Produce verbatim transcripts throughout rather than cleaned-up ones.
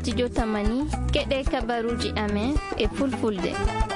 studio Tamani keɗe kabaruji amen e fulfulde.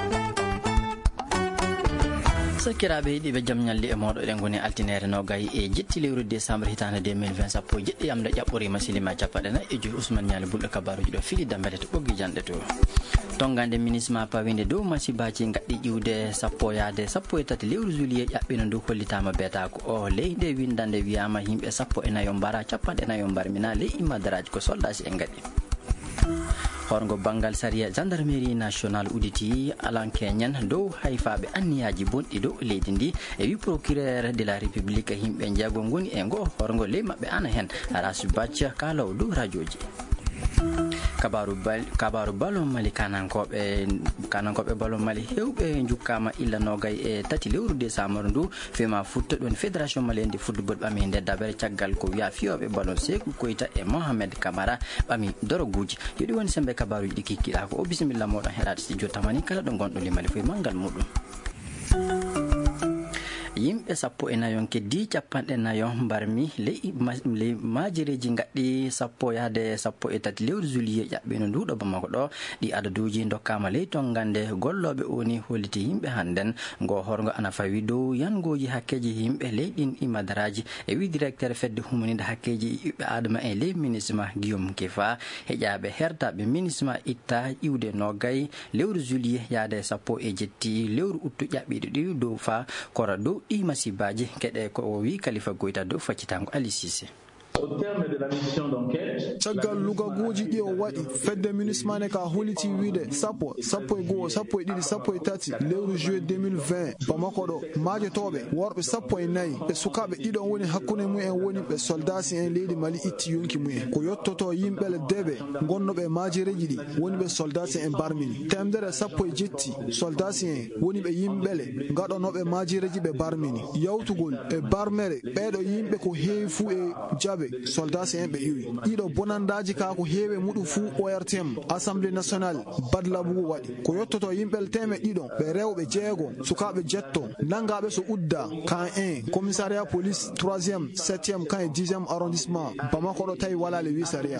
Sakiraɓe yiɗiɓe jaam ñalli e moɗo eɗen goni altinere nogay e jetti lewru décembre hitande deux mille vingt sappo jeɗɗi yamde ƴaɓɓorima silima capanɗe nayyi e joyi Ousmane Nialy bulɗo kabaruji ɗo fili dambete to ɓoggi janɗe to tongande ministre pawinde dow masibaji gaɗɗi ƴiwde sappo yaade sappo e tati lewru juillet ƴaɓɓino ndu hollitama beetako o leyde windande wiyama yimɓe sappo e nayo mbara capanɗe nayo mbarmina ley immadaraji ko soldage en gaɗi horgo bangal saria gendarmerie nationale uditi alan keñan dow hayfaɓe anniyaji bonɗi dow leydi ndi e wi procureur de la république yimɓe jeego goni e ngo horgo ley mabɓe ana hen rasu bacca kalaw dow radio ji kabaru bal kabaru ballon mali kanankoɓe kanankoɓe ballon mali hewɓe jukkama illa nogay e tati lewru décembre ndu fema futta ɗon fédération malienne de football ɓami nde dabere caggal ko wiya fiyoɓe ballon Sékou Koita e Mohamed Camara ɓami doroguji yoɗi woni sembe kabaruji ɗi kikkiɗa ko o bisimilla moɗon heɗade studio Tamani kala ɗo gonɗo limali foye manggal muɗum. yimɓe sappo e nayon keddi capanɗe nayon mbarmi ley ley majireji gaɗɗi sappo yahde sappo e tati lewru juillet ƴaɓɓino nduɗo Bamako ɗo ɗi adaduji dokkama ley ton gande golloɓe oni holliti yimɓe hannden ngo horgo ana fawi dow yangoji hakkeji yimɓe ley ɗin imadaraji e wi directeur fedde humanide hakkeji ɓiɓɓe adama e ley ministre ma Guillaume Kefa heƴaɓe hertaɓe ministre ma itta ƴiwde nogay lewru juillet yaade sappo e jetti lewru uttu ƴaɓɓiɗo ɗi dow fa kora dow ɗi masibaji keɗe ko o wi Khalifa Goïta dow faccitango Ali Cissé. Au terme de la mission d'enquête, caggal lugaguji ɗi o waɗi fedde ministre mane ka holliti wiide sappo sappo e goho sappo e ɗiɗi sappo e tati lewru juillet deux mille vingt Bamako ɗo majotoɓe worɓe sappo e nayyi ɓe sukaɓe ɗiɗon woni hakkude mumen woni ɓe soldasi en leydi Mali itti yonki mumen ko yettoto yimɓele deɓe gonnoɓe majireji ɗi woni ɓe soldasi en barmini temdere sappo e jetti soldasi en woni ɓe yimɓele gaɗonoɓe majireji ɓe barmini yawtugol e barmere ɓeɗo yimɓe ko heewi fuu e jaɓe soldats en ɓe iwi ɗiɗo bonandaji ka ko heewe muɗum fuu O R T M assemblée nationale badlabugu waɗi ko yettoto yimɓel teme ɗiɗon ɓe rewɓe jeego sukaɓe jetto nangaɓe so udda kan un commissariat police troisième septième kan e dixième arrondissement Bamako ɗo tawi wala le wisaria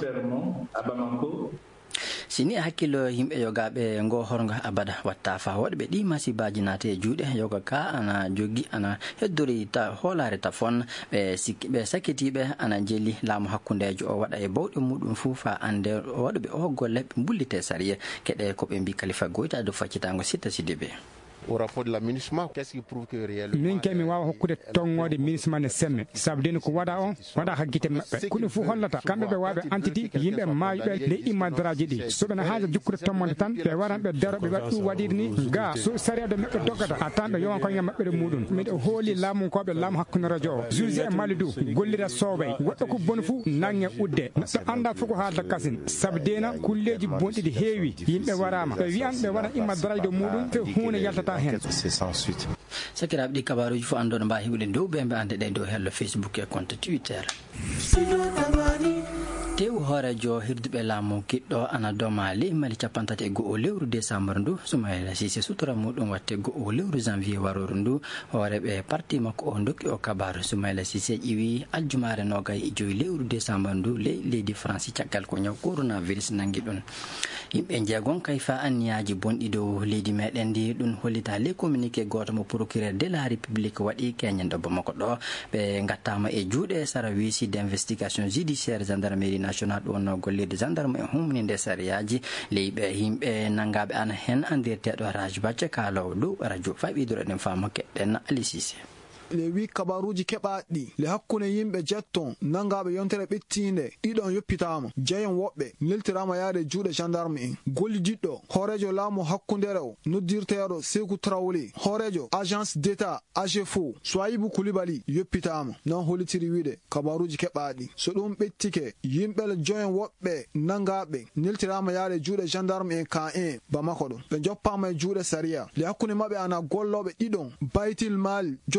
sini hakkilo yimɓe yogaɓe ngo horgo abada watta fa woɗɓe ɗi masibaji naate e juuɗe yoga ka ana jogui ana heddori ta hoolare tafon ɓe sikki ɓe sakkitiɓe ana jelli laamu hakkudejo o waɗa e bawɗe muɗum fuu fa ande waɗɓe o golle ɓe bullite sariya keɗe koɓe mbi Khalifa Goïta do faccitango Sitta Sidibé. Au rapport de la MINUSMA, qu'est-ce qui prouve que réellement min kemi wawa hokkude tongode MINUSMA ne semme sabdeni ko waɗa on waɗa haggite mabɓe ko ɗum fof hollata kamɓe ɓe waɓe entity yimɓe mayuɓe ley immadaraji ɗi soɓena haaja jukkude tommonde tan ɓe waran ɓe daro ɓe waɗa ɗum waɗiri ni ga so sariade mabɓe doggata a tan ɓe yowan koye mabɓe ɗe muɗum miɗe hooli laamunkoɓe laamu hakkude radio o juge e Malidu gollira soobay woɗɗo ko boni fou nangue udde neɗɗo anda fof ko haalta kasin sabdena kulleji bonɗiɗi heewi yimɓe warama ɓe wiyan ɓe waɗa immadaraji ɗo muɗum te hunde yaltata. C'est sans suite. Sakiraɓe ɗi kabaruji fof andono mbawi heɓude dow ɓe mbe ande ɗe dow hello Facebook e compte Twitter. tew hoorejo hirduɓe laamu kiɗɗo ana doma ley Mali capantati e go'o lewru décembre ndu Soumaïla Cissé sutora muɗum watte go'o lewru janvier waroru ndu hooreɓe parti makko o dokki o kabaru Soumaïla Cissé ƴiwi aljumare nogay e joyi lewru décembre ndu ley leydi France caggal ko ñaw coronavirus nangi ɗum yimɓe jeegon kay fa anniyaji bonɗi dow leydi meɗen ndi ɗum hollita ley communiqué goto mo procureur de la république waɗi keñen ɗo Bamako ɗo ɓe gattama e juuɗe service d'investigation judiciaire gendarmerie national ɗon gollirde gendarme e humninde sariyaji leyɓe yimɓe nangaɓe ana hen andirteɗo Raj Bacce kalaw dow radio faɓidoro ɗen fama keɗɗen Ali Cissé. le wi kabaruji keɓaɗi le hakkunde yimɓe jetton nangaɓe yontere ɓettinde ɗiɗon yoppitama jeyon woɓɓe neltirama yaade juuɗe gendarme en gollidiɗɗo hoorejo laamu hakkundere o noddirteɗo Sékou Traoré hoorejo agence d'état A G F O Souaïbou Coulibaly yoppitama non hollitiri wiide kabaruji keɓaɗi so ɗum ɓettike yimɓele joyon woɓɓe nangaɓe neltirama yaade juuɗe gendarme en ka un Bamako ɗo ɓe joppama e juuɗe saria le hakkunde mabɓe ana golloɓe ɗiɗon baytil mal jogiɓe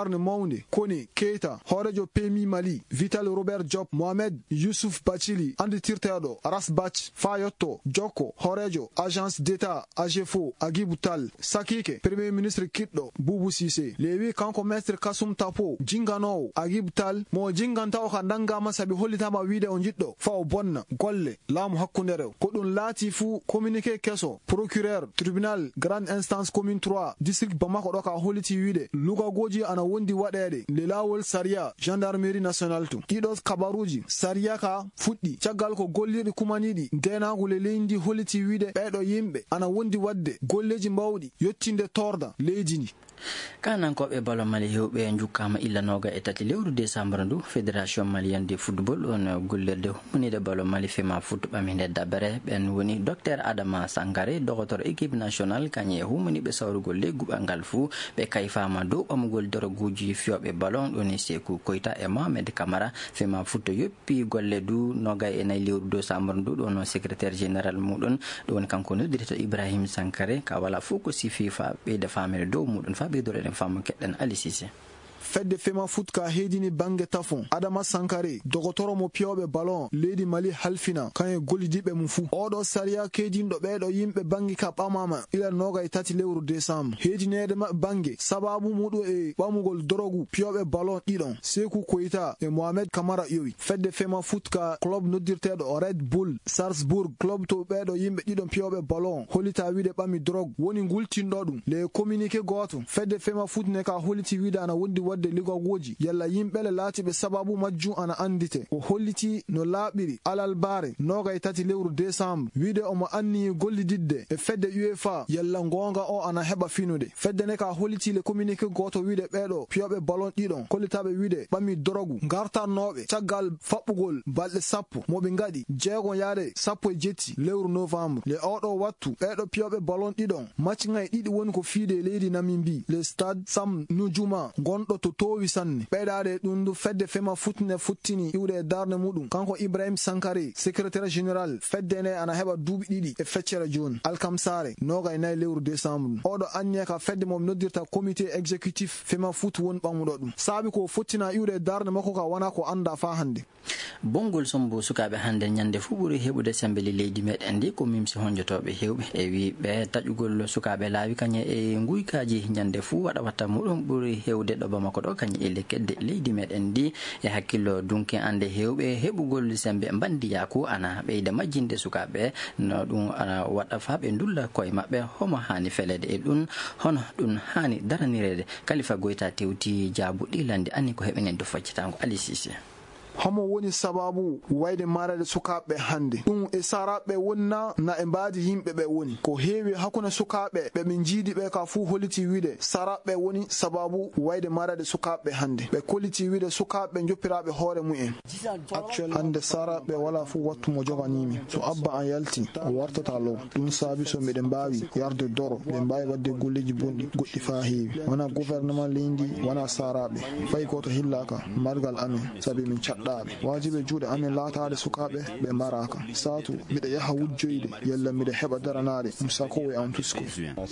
darne mawnde koni Keita horejo P M I Mali Vital Robert Diop Mohamed Youssouf Bachili anditirteɗo Aras Bach Fayotto Joko horejo agence d'état A G F O Agibou Tall Sakike premier ministre kiɗɗo Boubou Cissé lewi kanko maître Kassoum Tapo jinganowo Agibou Tall mo jinganta o ka dangama sabi hollitama wiide o jiɗɗo fa o bonna golle laamu hakkunde rew ko ɗum laati fu communiqué keso procureur tribunal grande instance commune trois district Bamako ɗo ka holliti wiide lugagoji ana wondi waɗede le lawol saria gendarmerie nationale to ɗiɗo kabaruji saria ka fuɗɗi caggal ko gollirɗi kumaniɗi ndenagule leydi holliti wiide ɓeɗo yimɓe ana wondi wadde golleji mbawɗi yettinde torda leydi ndi kanankoɓe balo mali hewɓe jukkama illanoga e tati lewru décembre ndu fédération malienne de football on gollirde humnide balo mali fema foot ɓaminde dabere ɓen woni docteur Adama Sankare dogotor équipe nationale kañe e humniɓe sawrugol legguɓal ngal fuu ɓe kayfama dow ɓamugol doroguji fiyoɓe ballon ɗoni Sékou Koita e Mohamed Camara fema foot yoppi golle du nogay e nayi lewru décembre ndu ɗon secrétaire général muɗon ɗo woni kanko noddirito Ibrahim Sankare ka wala fof ko sifi fa ɓeyda famere dow muɗon fa ɓeydore ɗen famma keɗɗen Ali Cissé fedde fema foot ka hedini bange tafon Adama Sankare dogotoro mo piyoɓe ballon leydi Mali halfina kanye gollidiɓe mum fuu oɗo saria kedinɗo ɓeɗo yimɓe bangi ka ɓamama ila noga e tati lewru décembre hedinede mabɓe bange sababu muɗum e ɓamugol dorogu piyoɓe ballon ɗiɗon Sékou Koita e Mohamed Camara yowi fedde fema foot ka club noddirteɗo Red Bull Salzbourg club to ɓeɗo yimɓe ɗiɗon piyoɓe ballon hollita wiide ɓami drogue woni gultinɗo ɗum le communiqué goto fedde fema foot ne ka holliti wiide ana wondi wadde ligogoji yalla yimɓele laatiɓe sababu majjum ana andite o holliti no laaɓiri alal baare noga e tati lewru décembre wiide omo anni gollididde e fedde UEFA yalla gonga o ana heɓa finude fedde ne ka holliti le communiqué goto wiide ɓeɗo piyoɓe ballon ɗiɗon kollitaɓe wiide ɓami dorogu gartannoɓe caggal faɓɓugol balɗe sappo moɓe gaɗi jeegon yaade sappo e jetti lewru novembre le oɗo wattu ɓeɗo piyoɓe ballon ɗiɗon matchgay ɗiɗi woni ko fiide leydi Namibie le stade Sam Nujuma gonɗo to towi sanne ɓeydade ɗum du fedde fema futne futtini iwde e darde muɗum kanko Ibrahim Sankare secrétaire général fedde ne ana heɓa duuɓi ɗiɗi e feccere joni alkamsare noga e nayi lewru décembre oɗo anniya ka fedde mom noddirta comité exécutif fema foot woni ɓamuɗo ɗum saabi ko fottina iwde e darde makko ka wona ko anda fa hande bongol sombo sukaɓe hande ñande fuu ɓuuri heɓude sembeli leydi meɗen ndi ko mimsi honjotoɓe hewɓe e wi ɓe taƴugol sukaɓe laawi kañe e guykaji ñande fuu waɗa watta muɗum ɓuuri hewde ɗo Bamako ɗo kañe e lekkedde leydi meɗen ndi e hakkillo dunki ande hewɓe heɓugol sembe bandiyaku ana ɓeyda majjinde sukaɓe no ɗum ana waɗa fa ɓe dulla koye mabɓe homo hani felede e ɗum hono ɗum hani daranirede Kalifa Goita tewti jaabu ɗilande anni ko heɓenen do faccitango Ali Cissé hamo woni sababu wayde marade sukaɓe hande ɗum e saraɓe wonna na e mbaadi yimɓe ɓe woni ko heewi hakkunde sukaɓe ɓe min jiidi ɓe ka fuu holliti wiide saraɓe woni sababu wayde marade sukaɓe hande ɓe kolliti wiide sukaɓe joppiraɓe hoore mumen actuel hande saraɓe wala fuu wattu mo joganimi so abba an yalti o wartata low ɗum saabi so mbiɗen mbawi yarde doro ɓe mbawi wadde golleji bonɗi goɗɗi fa heewi wona gouvernement leydi wona saraɓe fayi goto hillaka margal amen saabi min caɗ wajibe juuɗe amin laatade sukaɓe ɓe maraka satu miɗa yaha wujjoyde yalla miɗa heɓa daranade ɗum sakowe an tusko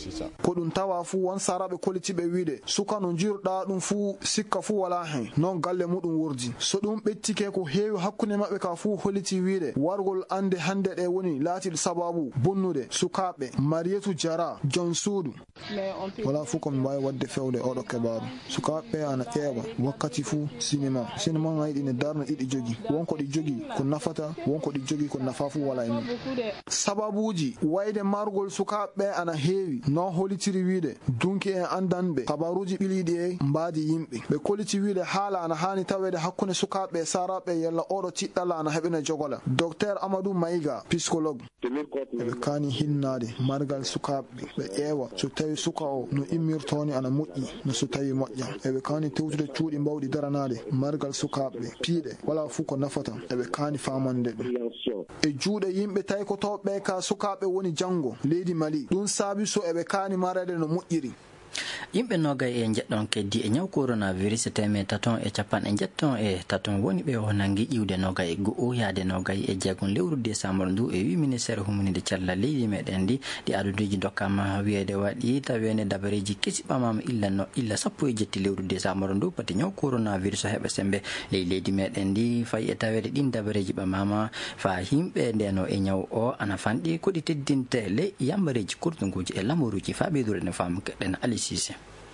ko ɗum tawa fuu won saraɓe kollitiɓe wiide suka no jirɗa ɗum fuu sikka fuu wala hen non galle muɗum wurdi so ɗum ɓettike ko heewi hakkunde mabɓe ka fuu holliti wiide wargol ande hande ɗe woni laatiɗo sababu bonnude sukaɓe Marietou Diarra jon suudu wala fuu komi mbawi wadde fewde oɗo kebaru sukaɓe ana ƴeewa wakkati fuu cinéma cinéma ngayɗine darna ɗiɗi jogi wonko ɗi jogi ko nafata wonko ɗi jogi ko nafa fu wala e mum sababuji wayde margol sukaɓe ana heewi no hollitiri wiide dunki en andanɓe kabaruji ɓiliɗi e mbaadi yimɓe ɓe kolliti wiide haala ana hani tawede hakkunde sukaɓe saraɓe yalla oɗo tiɗɗalla ana heɓina jogola docteur Amadou Mayiga psychologue eɓe kani hinnade margal sukaɓe ɓe ƴeewa so tawi suka o no immirtoni ana moƴƴi no so tawi moƴƴa eɓe kani tewtude cuuɗi mbawɗi daranade margal sukaɓe piiɗe wala fuu ko nafata eɓe kaani famande ɗum e juuɗe yimɓe tawi ko tawɓe ka sukaɓe woni janngo leydi Mali ɗum saabi so eɓe kaani marade no moƴƴiri yimɓe nogay e jeɗɗon keddi e ñaw coronavirus teme taton e capan e jetton e taton woni ɓe o nangi ƴiwde nogay e go'o yaade nogay e jeegom lewru décembre ndu e wi ministére humunide cellal leydi meɗen ndi ɗi aduduji dokkama wiyede waɗi tawene dabareji kesi ɓamama illa no illa sappo e jetti lewru décembre ndu pati ñaw coronavirus heɓa sembe ley leydi meɗen ndi fayi e tawede ɗin dabareji ɓamama fa yimɓe ndeno e ñaw o ana fanɗi koɗi teddinte le yambareji kurtuguji e lamoruji fa ɓeydure ne fam keɗen Ali Cissé.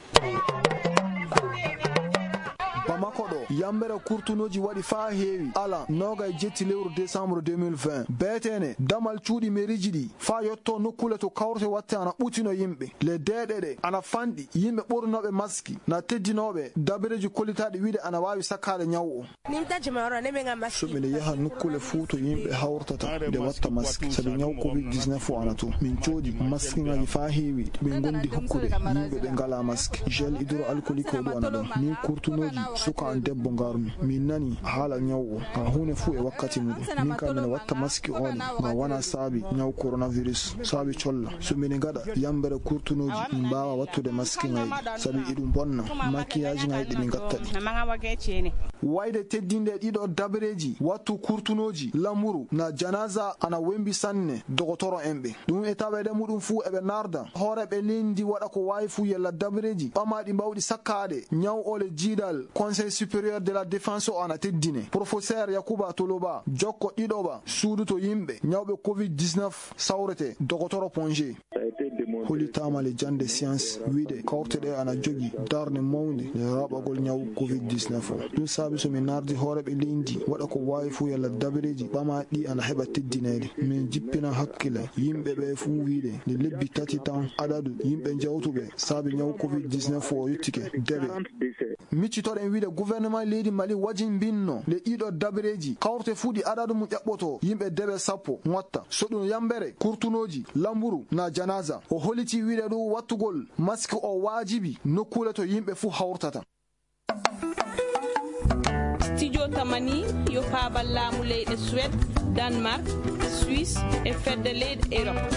Bamako ɗo yambere kurtunoji waɗi fa heewi ala noga e jetti lewru décembre deux mille vingt beetene damal cuuɗi mairiji ɗi fa yetto nokkule to kawrte watte ana ɓutino yimɓe le deɗeɗe ana fanɗi yimɓe ɓornoɓe maski na teddinoɓe dabareji kollitaɗe wiide ana wawi sakkade ñaw o soɓene yaha nokkule fuu to yimɓe hawrtata nde watta maski saabi ñaw covid dix-neuf o ana to min coodi maski ngaji fa heewi ɓe gondi hokkude yimɓe ɓe ngala maski gel hydroalcoolique o ɗo ana ɗon ni kurtunoji suka an debbo ngarmi min nani haala ñaw o ha hunde fuu e wakkati muɗum min kam mine watta maski on ngam wana saabi ñaw coronavirus saabi colla so mine gaɗa yambere kurtunoji min mbawa wattude maski ngayɗi saabi iɗum bonna makiyaji ngayɗi min gatta ɗi wayde teddinde ɗiɗo dabareji wattu kurtunoji lamuru na janaza ana wembi sanne dogotoro en ɓe ɗum e tawede muɗum fuu eɓe narda hooreɓe lendi waɗa ko wawi fuu yella dabareji ɓamaɗi mbawɗi sakkade ñaw ole jiidal conseil supérieur de la défense o ana teddine professeur Yakuba Toloba jokko ɗiɗoɓa suudu to yimɓe ñawɓe covid dix-neuf sawrete dogotoro pongé holitama le jande science wiide kawrteɗe ana jogi darde mawde e raɓagol ñaw covid dix-neuf o ɗum saabi somin nardi hooreɓe leydi waɗa ko wawi fuu yalla dabareji ɓamaɗi ana heɓa teddinede min jippina hakkille yimɓe ɓe fuu wiide nde lebbi tati tan adadu yimɓe jawtuɓe saabi ñaw covid dix-neuf o yettike deɓe miccitoɗen wiide gouvernement leydi Mali wajin binno le ɗiɗo dabareji kawrte fuuɗi adadu mum ƴaɓɓoto yimɓe deɓe sappo watta so ɗum yambere kurtunoji lamburu na janaza o holiti wiide ɗum wattugol maski o wajibi nokkule to yimɓe fuu hawrtata. Studio Tamani yo paabal laamu leyɗe Suède, Danemark, Suisse e fedde leyɗe Europe.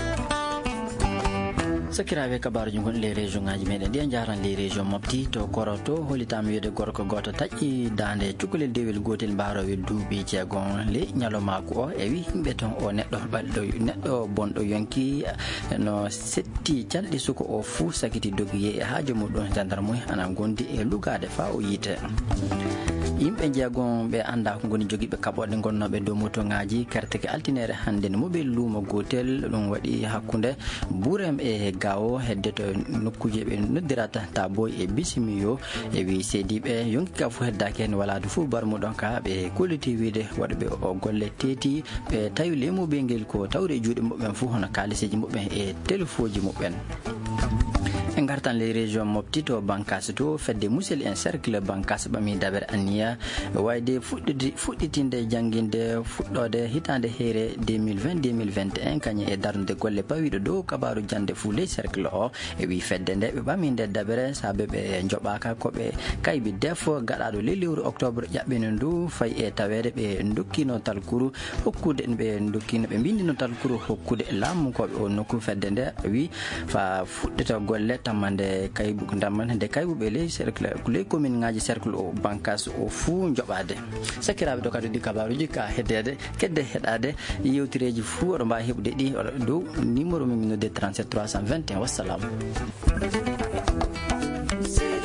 sakiraɓe kabaruji gon les région ngaji meɗen ɗi jaran les région mofti to koroto holitama wiyede gorko goto taƴƴi dande cukalel dewel gotel mbarowe duuɓi jeegon le ñalomako o e wi yimɓe ton o neɗɗo ɓalɗo neɗɗo bonɗo yonki no setti calɗi suko o fuu sakiti dogiye e haajo muɗum gendarme ana gondi e lugade fa o yiite yimɓe jeegon ɓe anda ko goni joguiɓe kaɓoɗe gonnoɓe dow moto ngaji kerteke altinere hande no moɓel luumo gotel ɗum waɗi hakkude Burem e gawo hedde to nokkuji ɓe noddirata taboy e bisimiyo e wi seediɓe yonki ka fo heddaki hen walade fo barmuɗon ka ɓe kolliti wiide waɗaɓe o golle teeti ɓe tawi lemuɓe ngel ko tawde e juuɗe muɓɓen fo hono kaliseji muɓɓen e téléfoji muɓɓen en gartan les régions mofti to bankas to fedde musel en cercle bankas ɓami dabere anniya wayde fuɗɗide fuɗɗitinde jangguinde fuɗɗode hitande heere deux mille vingt deux mille vingt et un kañum e darnude golle pawiɗo dow kabaru jande fou les cercle o e wi fedde nde ɓe ɓami nde dabere saabe ɓe joɓaka koɓe kaybi defo gaɗaɗo le lewru octobre ƴaɓɓino ndu fayi e tawede ɓe dokkino talkuru hokkude ɓe dokkino ɓe bindino talkuru hokkude laamukoɓe o nokku fedde nde wi fa fuɗɗita golle tammande kaybu damman nde kaybuɓe ley cercle ley commune ngaji cercle o bankas o fuu joɓade sakiraɓe ɗo kadi ɗi kabaruji ka heddede kedde heɗade yewtireji fuu oɗo mbawi heɓude ɗi oɗo dow numéro min nodde trente-sept trois cent vingt et un wassalamu.